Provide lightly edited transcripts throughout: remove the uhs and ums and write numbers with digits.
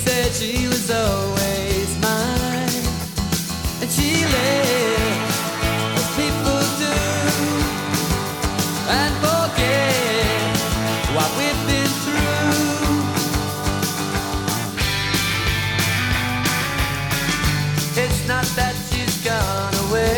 said she was always mine, and she lived as people do, and forget what we've been through. It's not that she's gone away,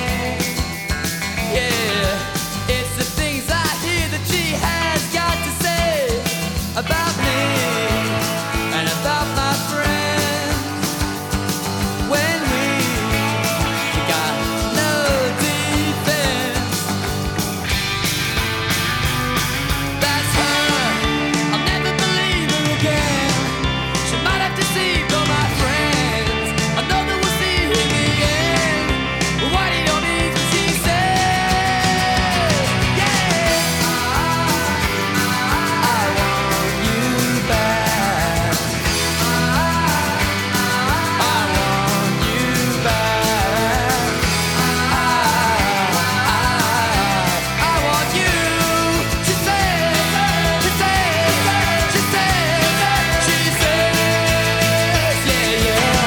yeah, it's the things I hear that she has got to say about me and about my friends. When we got no defense, that's her. I'll never believe her again. She might have deceived all my friends. I know that we'll see him again. But why do you don't need what she said? Yeah, I want you back. I want you back. I want you. She said, she said, she said, she says, yeah, yeah.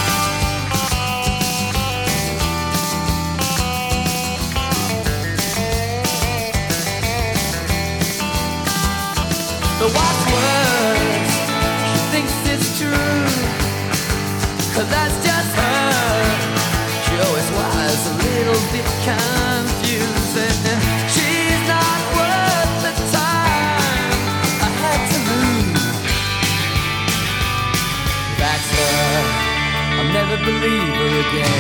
But what's worse, she thinks it's true, 'cause that's just her. She always was a little bit confusing. She's not worth the time I had to lose. That's her. I'll never believe her again.